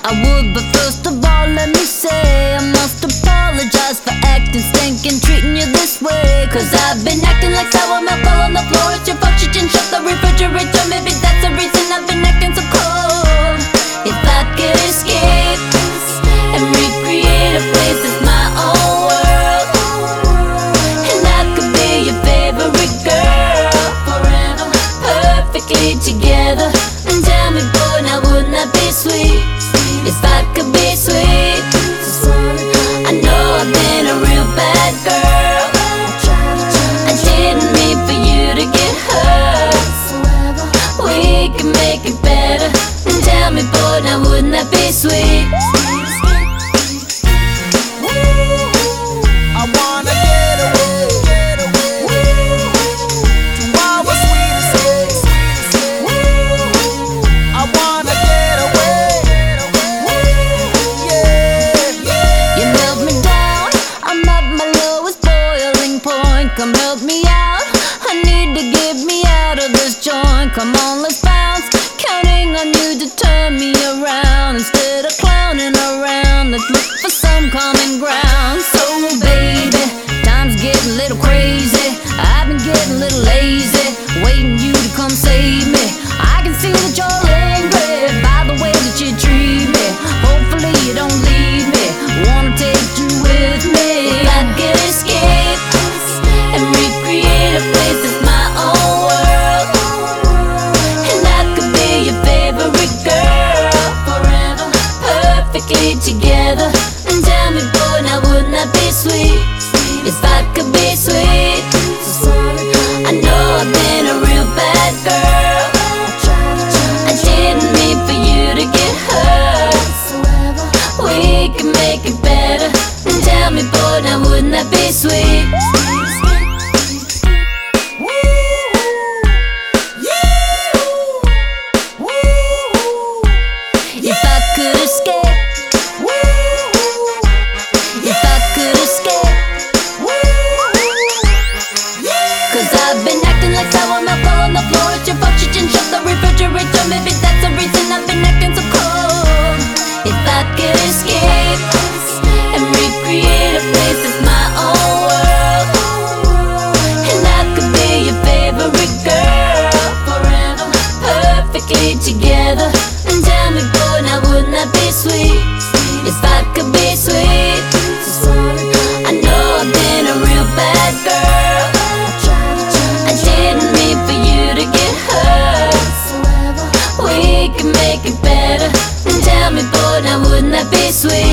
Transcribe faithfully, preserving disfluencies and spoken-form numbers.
I would, but first of all, let me say I must apologize for acting stinking, treating you this way. Cause I've been acting like sour milk all on the floor. It's your fault you didn't shut the refrigerator. Maybe that's the reason I've been acting so cold. If I could escape and recreate a place that's my own world, and I could be your favorite girl forever, perfectly together. And tell me, boy, now wouldn't that be sweet? If I could be sweet. I know I've been a real bad girl. I didn't mean for you to get hurt. We can make it better. And tell me, boy, now wouldn't that be sweet? I wanna get away, get away to our sweetest days. I wanna get away, yeah. You melt me down, I'm at my lowest boiling point. Come help me out, I need to get me out of this joint. Come on, let's bounce, counting on you to turn me around. Instead of clowning around, let's look for some common ground. So baby, time's getting a little crazy. I've been getting a little lazy, waiting you to come save me. I can see that you're angry by the way that you treat me. Hopefully you don't leave me, wanna take you with me. If I could escape and recreate a place that's my own world, and I could be your favorite girl forever, perfectly together. And tell me, boy, now wouldn't that be sweet? If I could be sweet. I know I've been a real bad girl. I didn't mean for you to get hurt. We can make it better. And tell me, boy, now wouldn't that be sweet? If I could escape, if I could escape, cause I've been acting like sour milk all on the floor. It's your fault you didn't shut the refrigerator. Maybe that's the reason I've been acting so cold. If I could escape and recreate a place that's my own world, and I could be your favorite girl forever, perfectly together. And tell me, boy, now wouldn't that be sweet? If I could be sweet. I know I've been a real bad girl. I didn't mean for you to get hurt. We can make it better. And tell me, boy, now wouldn't that be sweet?